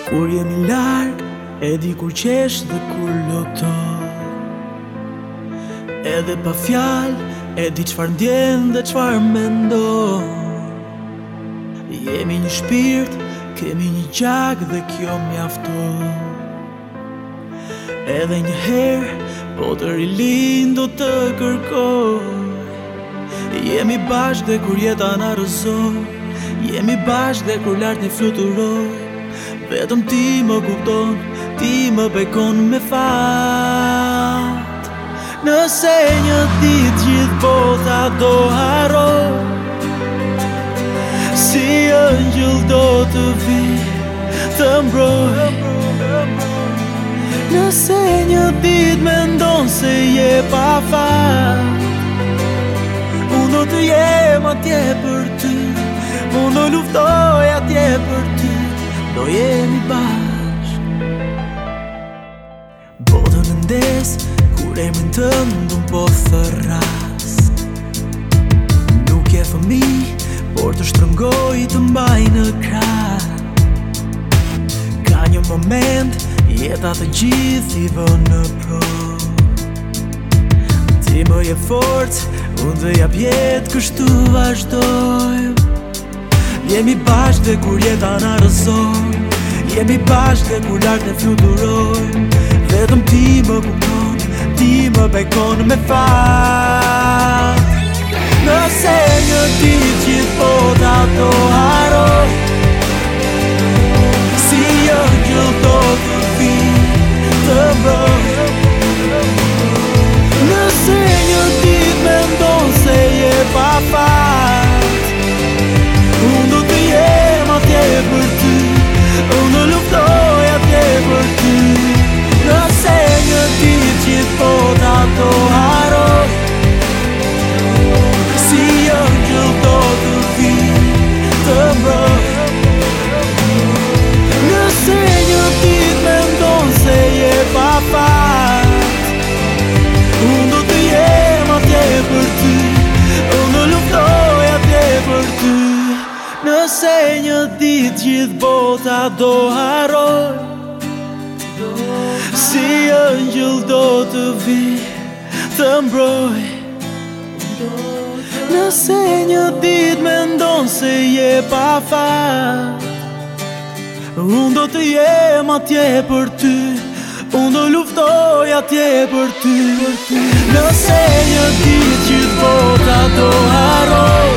Kur jemi larg, e di kur qesh dhe kur loto. Edhe pa fjal, e di qfar ndjen dhe qfar mendon. Jemi një shpirt, kemi një gjak dhe kjo mjafton. Edhe një herë, po të rilin do të kërkoj. Jemi bashkë dhe kur jeta na rëzoj. Jemi bashkë dhe kur lart ne fluturoj. Vetëm ti më kupton, ti më bekon me fat. Nëse një ditë gjithë bota do haroj, si ëngjëll do të vi të mbroj. Nëse një ditë mendon se je pa fat, unë do të jem atje për ty, unë do luftoj atje për ty, do jemi bashk. Botën e ndes, kur emrin tënd unë po thërras. Nuk je fëmijë, por të shtrëngoj të mbaj në krah. Ka një moment, jeta të gjithë i vë në prov. Ti më je forcë, unë dhe jap jetë, kështu vazhdojmë. Jemi bashkë dhe kur jeta na rëzoj. Jemi bashkë dhe kur lart ne fluturojmë. Vetëm ti më kupton, ti më bekon me fat. Nëse një ditë gjithë bota do haroj, si ëngjëll do të vi të mbroj. Nëse një ditë mendon se je pa fat, unë do të jem atje për ty, unë do luftoj atje për ty. Nëse një ditë gjithë bota do haroj, si ëngjëll do të vi të mbroj. Nëse një ditë mendon se je pa fat, unë do të jem atje për ty, unë do luftoj atje për ty. Nëse një ditë gjithë bota do haroj, si ëngjëll do të vi të mbroj. Nëse një ditë mendon se je pa fat, unë do të jem atje për ty, unë do luftoj atje për ty. Nëse një ditë gjithë bota do haroj,